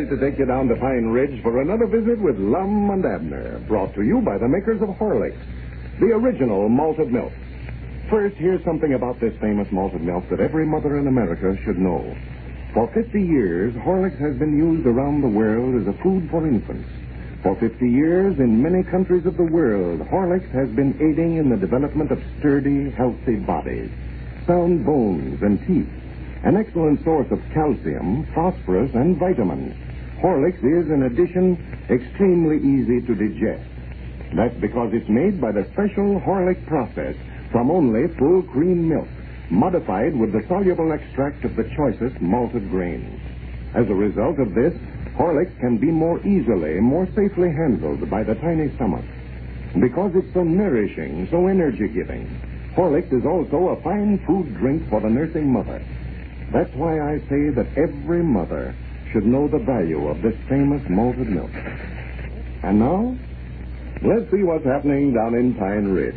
delighted to take you down to Pine Ridge for another visit with Lum and Abner, brought to you by the makers of Horlicks, the original malted milk. First, here's something about this famous malted milk that every mother in America should know. For 50 years, Horlicks has been used around the world as a food for infants. For 50 years, in many countries of the world, Horlicks has been aiding in the development of sturdy, healthy bodies, sound bones and teeth, an excellent source of calcium, phosphorus, and vitamins. Horlicks is, in addition, extremely easy to digest. That's because it's made by the special Horlick process from only full cream milk, modified with the soluble extract of the choicest malted grains. As a result of this, Horlicks can be more easily, more safely handled by the tiny stomach. Because it's so nourishing, so energy-giving, Horlicks is also a fine food drink for the nursing mother. That's why I say that every mother should know the value of this famous malted milk. And now, let's see what's happening down in Pine Ridge.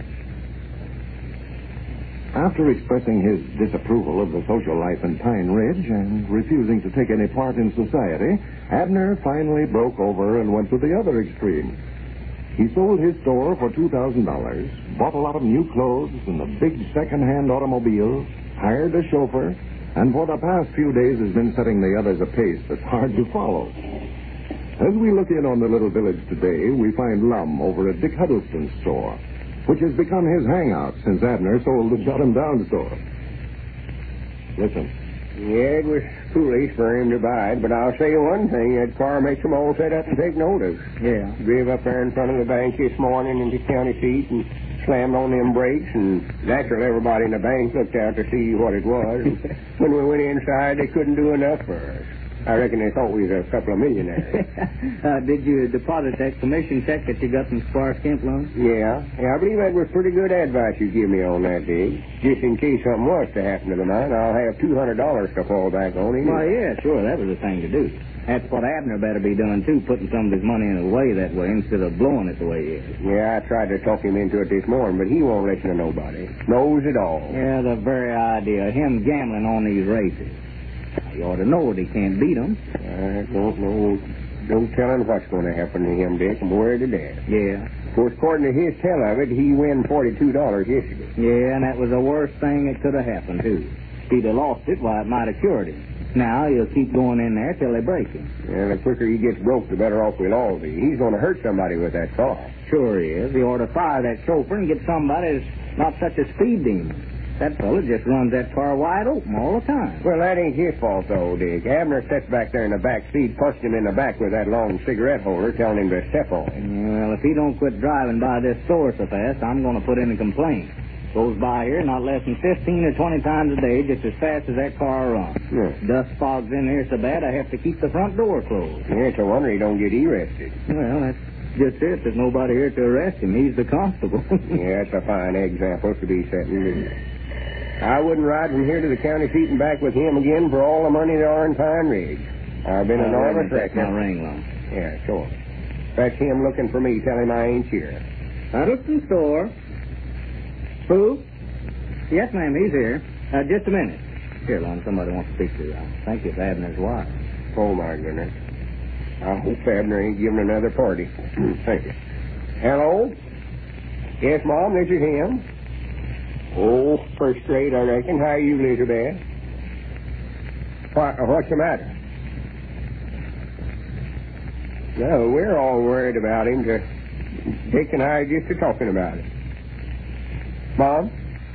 After expressing his disapproval of the social life in Pine Ridge and refusing to take any part in society, Abner finally broke over and went to the other extreme. He sold his store for $2,000, bought a lot of new clothes and a big second-hand automobile, hired a chauffeur, and for the past few days has been setting the others a pace that's hard to follow. As we look in on the little village today, we find Lum over at Dick Huddleston's store, which has become his hangout since Abner sold the Shut 'em Down store. Listen. Yeah, it was foolish for him to buy it, but I'll say you one thing, that car makes them all set up and take notice. Yeah. Drove up there in front of the bank this morning into county seat and slammed on them brakes, and naturally everybody in the bank looked out to see what it was. When we went inside, they couldn't do enough for us. I reckon they thought we was a couple of millionaires. Did you deposit that commission check that you got from Squire Skimp loan? Yeah, I believe that was pretty good advice you give me on that day. Just in case something was to happen to the mine, I'll have $200 to fall back on him. Well, yeah, sure, that was the thing to do. That's what Abner better be doing, too, putting some of his money in away that way instead of blowing it the way he is. Yeah, I tried to talk him into it this morning, but he won't listen to nobody. Knows it all. Yeah, the very idea of him gambling on these races. You ought to know that he can't beat them. I don't know. Don't tell him what's going to happen to him, Dick. I'm worried to death. Yeah. Of course, according to his tell of it, he won $42 yesterday. Yeah, and that was the worst thing that could have happened, too. If he'd have lost it, why, it might have cured him. Now he'll keep going in there till they break him. Yeah, the quicker he gets broke, the better off we'll all be. He's going to hurt somebody with that car. Sure he is. He ought to fire that chauffeur and get somebody that's not such a speed demon. That fella just runs that car wide open all the time. Well, that ain't his fault, though, Dick. Abner sits back there in the back seat, punched him in the back with that long cigarette holder, telling him to step on it. Well, if he don't quit driving by this store so fast, I'm going to put in a complaint. Goes by here not less than 15 or 20 times a day, just as fast as that car runs. Yeah. Dust fogs in here so bad I have to keep the front door closed. Yeah, it's a wonder he don't get arrested. Well, that's just it. There's nobody here to arrest him. He's the constable. Yeah, it's a fine example to be setting. I wouldn't ride from here to the county seat and back with him again for all the money there are in Pine Ridge. I've been an enormous wreck. My ring, Lum. Yeah, sure. That's him looking for me. Tell him I ain't here. Huddleston store. Who? Yes, ma'am, he's here. Just a minute. Here, Lum, somebody wants to speak to you. I think it's Abner's wife. Oh, my goodness. I hope Abner ain't giving another party. Thank you. Hello? Yes, Mom, this is him. Oh, first rate, I reckon. How are you, Elizabeth? What's the matter? No, we're all worried about him. Dick and I just talking about it. Mom?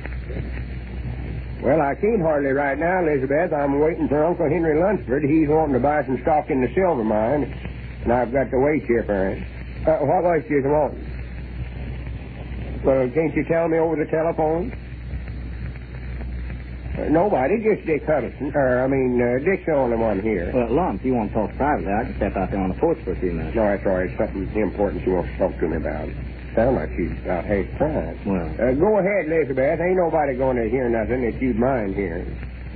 Well, I can't hardly right now, Elizabeth. I'm waiting for Uncle Henry Lunsford. He's wanting to buy some stock in the silver mine, and I've got to wait here for him. What was you wanting? Well, can't you tell me over the telephone? Nobody, just Dick Huddleston. Dick's the only one here. Well, Lum, if you want to talk privately, I can step out there on the porch for a few minutes. No, that's all right. Something important she wants to talk to me about. Sound like she's about half time. Well, go ahead, Elizabeth. Ain't nobody going to hear nothing that you'd mind hearing.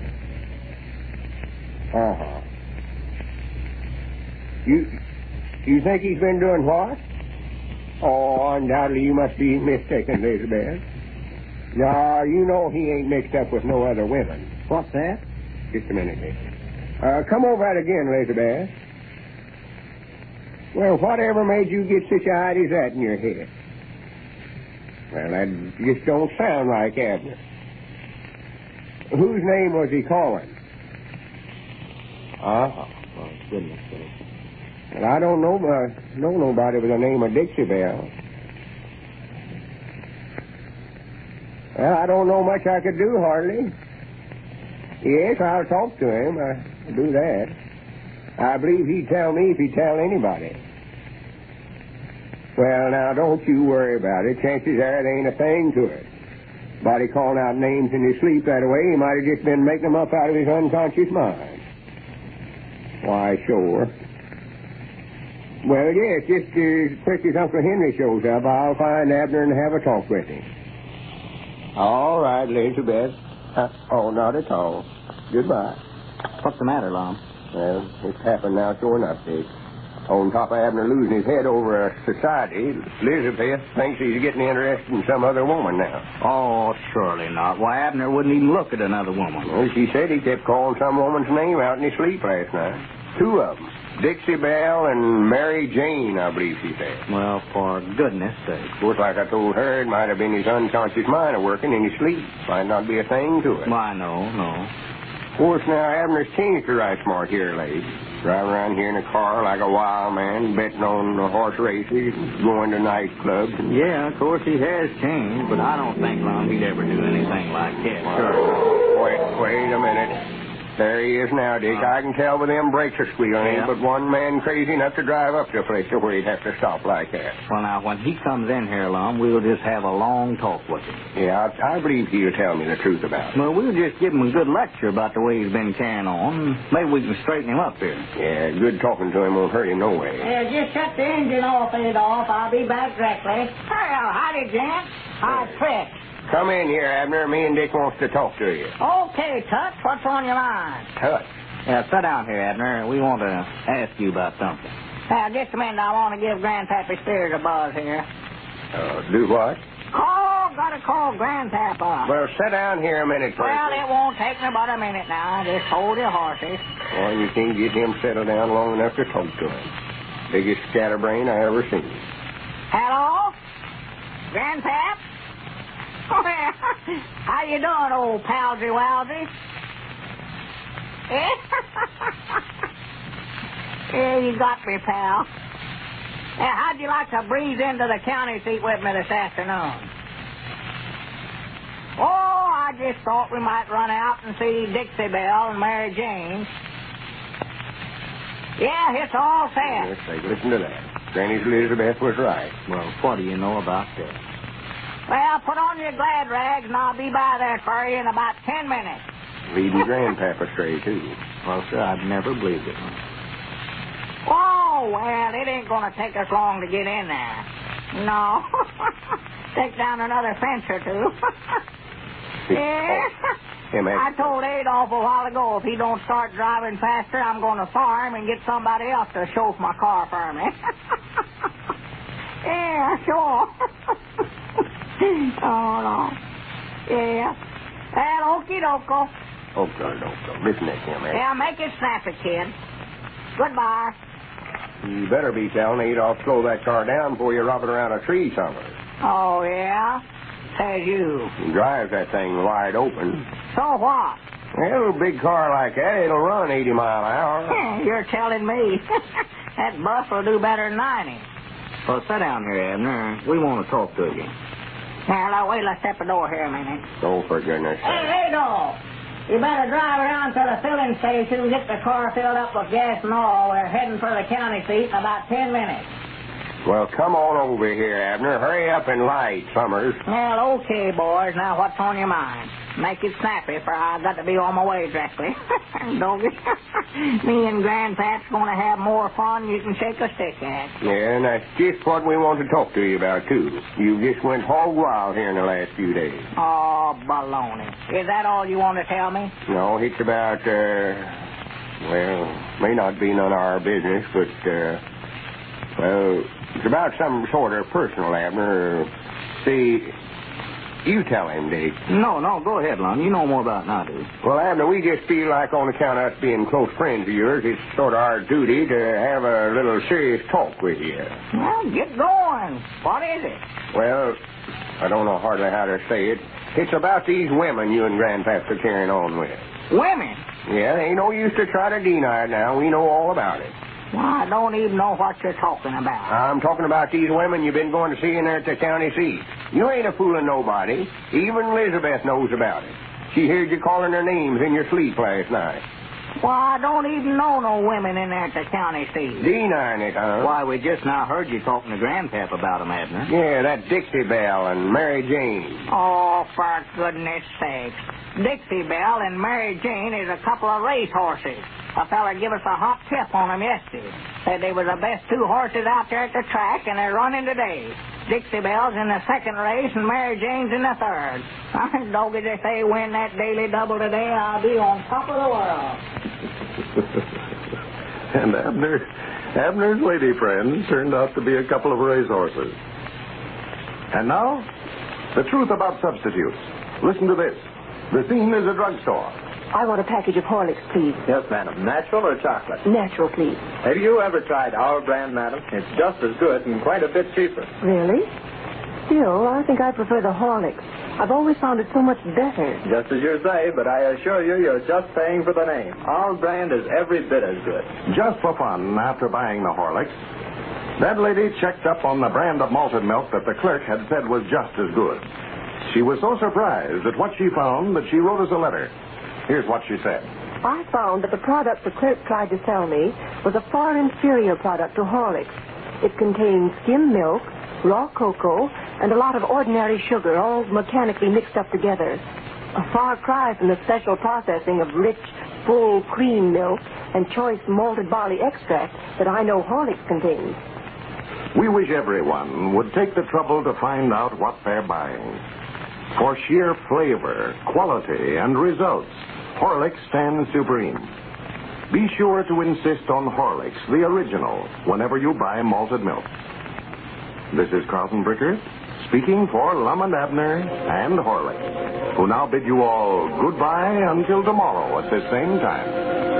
Uh-huh. You think he's been doing what? Oh, undoubtedly you must be mistaken, Elizabeth. No, you know he ain't mixed up with no other women. What's that? Just a minute, Nick. Come over that again, Elizabeth. Well, whatever made you get such ideas that in your head? Well, that just don't sound like Abner. Whose name was he calling? Oh, goodness sake. Well, I don't know nobody with the name of Dixie Belle. Well, I don't know much I could do, hardly. Yes, I'll talk to him. I'll do that. I believe he'd tell me if he'd tell anybody. Well, now, don't you worry about it. Chances are there ain't a thing to it. Body calling out names in his sleep that way, he might have just been making them up out of his unconscious mind. Why, sure. Well, yes, just as quick as Uncle Henry shows up, I'll find Abner and have a talk with him. All right, Elizabeth. Oh, not at all. Goodbye. What's the matter, Lum? Well, it's happened now, sure enough, Dick. On top of Abner losing his head over a society, Elizabeth thinks he's getting interested in some other woman now. Oh, surely not. Why, Abner wouldn't even look at another woman. Well, she said he kept calling some woman's name out in his sleep last night. Two of them. Dixie Belle and Mary Jane, I believe she said. Well, for goodness sake. Of course, like I told her, it might have been his unconscious mind working in his sleep. Might not be a thing to it. Why, no. Of course, now, Abner's changed the right smart here, lady. Driving around here in a car like a wild man, betting on horse races, going to nightclubs. Yeah, of course he has changed, but I don't think, Lum, he'd ever do anything like that. Wait a minute. There he is now, Dick. I can tell with them brakes are squealing. Ain't but one man crazy enough to drive up to a place where he'd have to stop like that. Well, now, when he comes in here, Lum, we'll just have a long talk with him. Yeah, I believe he'll tell me the truth about it. Well, we'll just give him a good lecture about the way he's been carrying on. Maybe we can straighten him up here. Yeah, good talking to him won't hurt him no way. Just shut the engine off, Adolph. I'll be back directly. Well, howdy, gents. How's Fritz? Come in here, Abner. Me and Dick wants to talk to you. Okay, Tut. What's on your mind? Tut. Yeah, sit down here, Abner. We want to ask you about something. Now, just a minute. I want to give Grandpappy Spears a buzz here. Do what? Gotta call Grandpapa. Well, sit down here a minute first. Well, it won't take me but a minute now. Just hold your horses. Well, you can't get him settled down long enough to talk to him. Biggest scatterbrain I ever seen. Hello? Grandpap? How you doing, old palsy walsy? Yeah, you got me, pal. How'd you like to breeze into the county seat with me this afternoon? Oh, I just thought we might run out and see Dixie Belle and Mary Jane. Yeah, it's all set. Yes, say, listen to that. Granny's Elizabeth was right. Well, what do you know about that? Well, put on your glad rags, and I'll be by there for you in about 10 minutes. Leading Grandpapa astray, too. Well, sir, I'd never believed it. Oh, well, it ain't going to take us long to get in there. No. Take down another fence or two. Yeah. I told Adolph a while ago if he don't start driving faster, I'm going to farm and get somebody else to chauffeur my car for me. Yeah, sure. Oh, no. Yeah. Well, okie-doke. Okay. Listen to him, eh? Yeah, make it snappy, kid. Goodbye. You better be telling Adolph to slow that car down before you rob it around a tree somewhere. Oh, yeah? Says you. He drives that thing wide open. So what? Well, a big car like that, it'll run 80 miles an hour. You're telling me. That bus will do better than 90. Well, sit down here, Abner. We want to talk to you. Now, wait, let's step the door here a minute. Oh, for goodness sake. Hey, Adolph. You better drive around to the filling station and get the car filled up with gas and oil. We're heading for the county seat in about 10 minutes. Well, come on over here, Abner. Hurry up and light, Summers. Well, okay, boys. Now, what's on your mind? Make it snappy, for I've got to be on my way directly. Don't get... Me and Grandpap's going to have more fun you can shake a stick at. Yeah, and that's just what we want to talk to you about, too. You just went hog wild here in the last few days. Oh, baloney. Is that all you want to tell me? No, it's about, well, may not be none of our business, but, well, it's about some sort of personal, Abner. See, You tell him, Dick. No, go ahead, Lum. You know more about it than I do. Well, Abner, we just feel like on account of us being close friends of yours, it's sort of our duty to have a little serious talk with you. Well, get going. What is it? Well, I don't know hardly how to say it. It's about these women you and Grandpap are carrying on with. Women? Yeah, there ain't no use to try to deny it now. We know all about it. Well, I don't even know what you're talking about. I'm talking about these women you've been going to see in there at the county seat. You ain't a fooling nobody. Even Elizabeth knows about it. She heard you calling their names in your sleep last night. Well, I don't even know no women in there at the county seat. Denying it, huh? Why, we just now heard you talking to Grandpap about them, Abner. Yeah, that Dixie Belle and Mary Jane. Oh, for goodness sakes. Dixie Belle and Mary Jane is a couple of race horses. A fella give us a hot tip on them yesterday. Said they was the best two horses out there at the track, and they're running today. Dixie Belle's in the second race, and Mary Jane's in the third. Doggies, if they win that daily double today, I'll be on top of the world. And Abner's lady friends turned out to be a couple of racehorses. And now, the truth about substitutes. Listen to this. The scene is a drugstore. I want a package of Horlicks, please. Yes, madam. Natural or chocolate? Natural, please. Have you ever tried our brand, madam? It's just as good and quite a bit cheaper. Really? Still, I think I prefer the Horlicks. I've always found it so much better. Just as you say, but I assure you, you're just paying for the name. Our brand is every bit as good. Just for fun, after buying the Horlicks, that lady checked up on the brand of malted milk that the clerk had said was just as good. She was so surprised at what she found that she wrote us a letter. Here's what she said. I found that the product the clerk tried to sell me was a far inferior product to Horlicks. It contains skim milk, raw cocoa, and a lot of ordinary sugar, all mechanically mixed up together. A far cry from the special processing of rich, full cream milk and choice malted barley extract that I know Horlicks contains. We wish everyone would take the trouble to find out what they're buying. For sheer flavor, quality, and results, Horlicks stands supreme. Be sure to insist on Horlicks, the original, whenever you buy malted milk. This is Carlton Bricker, speaking for Lum and Abner and Horlicks, who now bid you all goodbye until tomorrow at this same time.